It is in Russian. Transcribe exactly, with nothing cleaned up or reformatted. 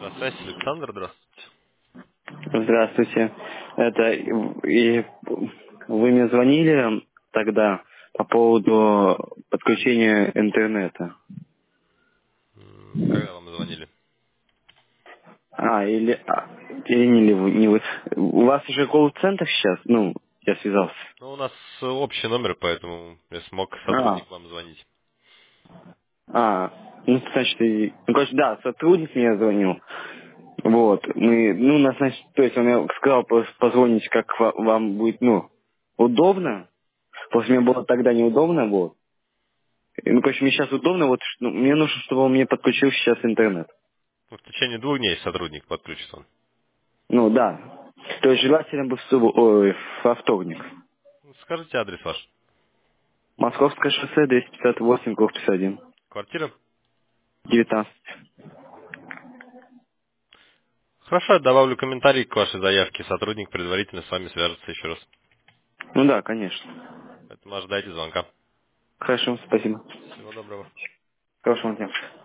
На связи Александр, здравствуйте. Здравствуйте. Это и вы мне звонили тогда по поводу подключения интернета. М, Когда вам звонили? А, или, а, или не, вы- не вы. У вас уже колл-центр сейчас? Ну, я связался. Ну, у нас э, общий номер, поэтому я смог А, сотрудник вам звонить. а, ну, значит, и- ну, короче, да, сотрудник мне звонил. Вот, мы, ну, нас, значит, то есть он мне сказал пос- позвонить, как ва- вам будет, ну, удобно. Просто мне было тогда неудобно, вот. И, Ну, короче, мне сейчас удобно, вот ш- ну, мне нужно, чтобы он мне подключил сейчас интернет. Ну, в течение двух дней сотрудник подключится он. Ну, да. То есть желательно бы в суббо- ой, во вторник. Ну, скажите адрес ваш. Московское шоссе, двести пятьдесят восемь, корпус один, Квартира? девятнадцать. Хорошо, я добавлю комментарий к вашей заявке. Сотрудник предварительно с вами свяжется еще раз. Ну да, конечно. Поэтому ожидайте звонка. Хорошо, спасибо. Всего доброго. Хорошего дня.